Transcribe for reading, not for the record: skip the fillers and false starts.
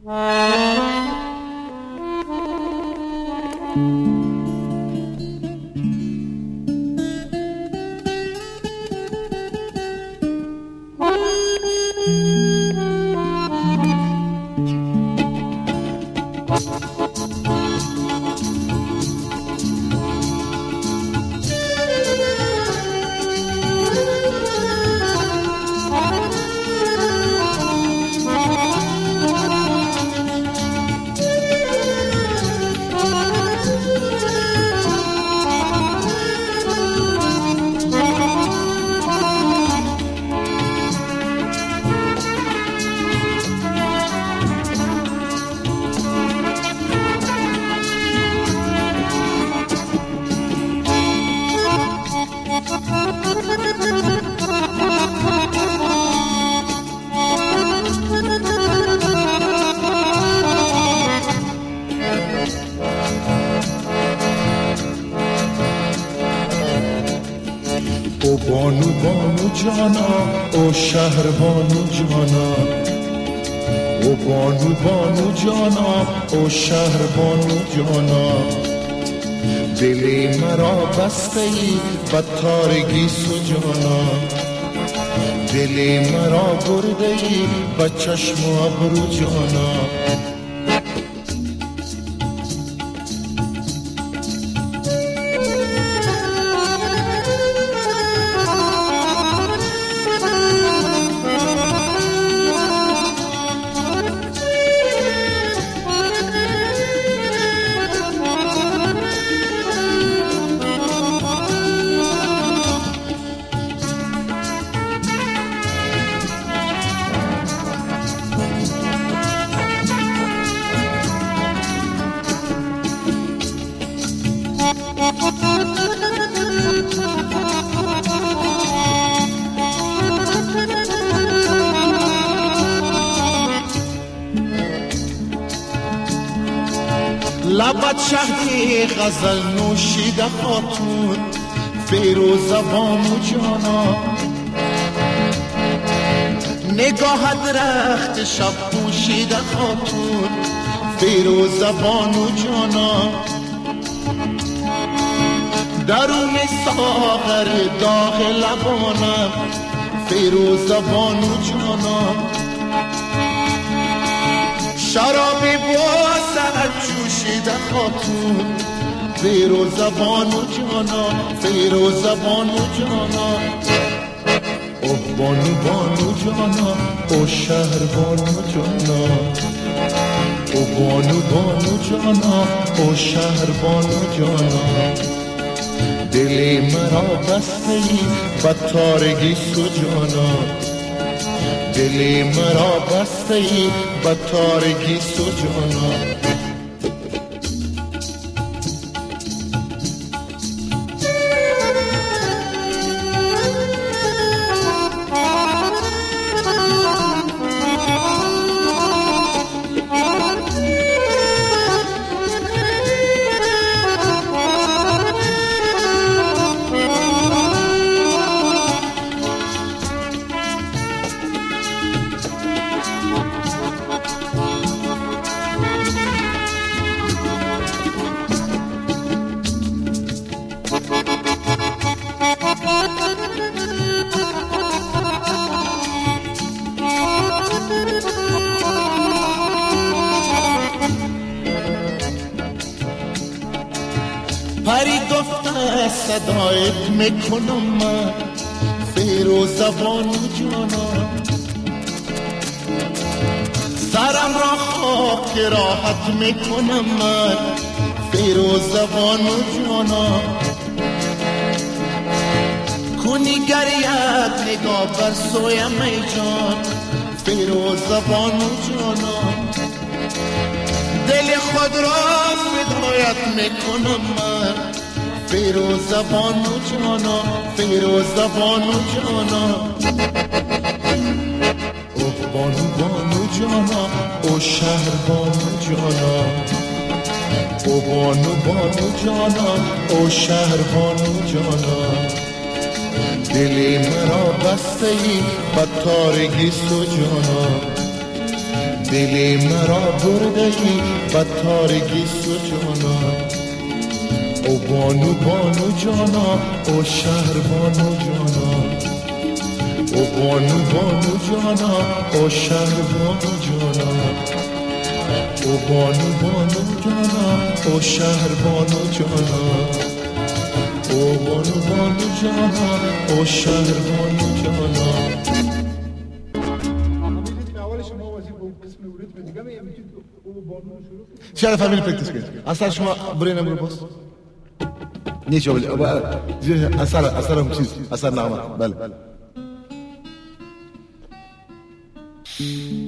او بانو بانو جانا، او شهر بانو جانا، او بانو بانو جانا، او شهر بانو جانا. دلی مرا بسته ای به تارگی سجانا، دلی مرا برده ای به چشم و ابرو جانا. لبت شهدی غزل نوشیده خاتون، فیروزه بانو جانا. نگاهت رخت شب پوشیده خاتون، فیروزه بانو جانا. درون ساغر داغ لبانم، فیروزه بانو جانا. شرابی بازد جوشیده خاتون، فیروزه بانو جانا، فیروزه بانو جانا. او بانو بانو جانا، او شهر بانو جانا، او بانو بانو جانا، او شهر بانو جانا. دلی مرا بسته ای به تارگی سجانا، دلی مرا بسته ای به تارگی سجانا. پری گفته صدایت میکنم من، فیروزه بانو جانا. سرم را خاک راحت میکنم من، فیروزه بانو جانا. کنی گریت نگاه بر سویم ای جان، فیروزه بانو جانا. دل خود را فدایت میکنم من، فیروزه بانو جانا، فیروزه بانو جانا. او بانو بانو جانا، او شهر بانو جانا، او بانو بانو جانا، او شهر بانو جانا. دلی مرا بسته ای به تارگی سجانا، دل مرا برده ای بدتارگی سجانا او بانو بانو جانا او شهر بانو جانا او بانو بانو جانا او شهر بانو جانا او بانو بانو جانا او شهر بانو جانا او بانو بانو جانا او شهر بانو جانا. شاید فامیلی پرکتیس کنید. اصلا شما برین امرو باز نیچه ولی اثر هم چیز اثر نامه. بله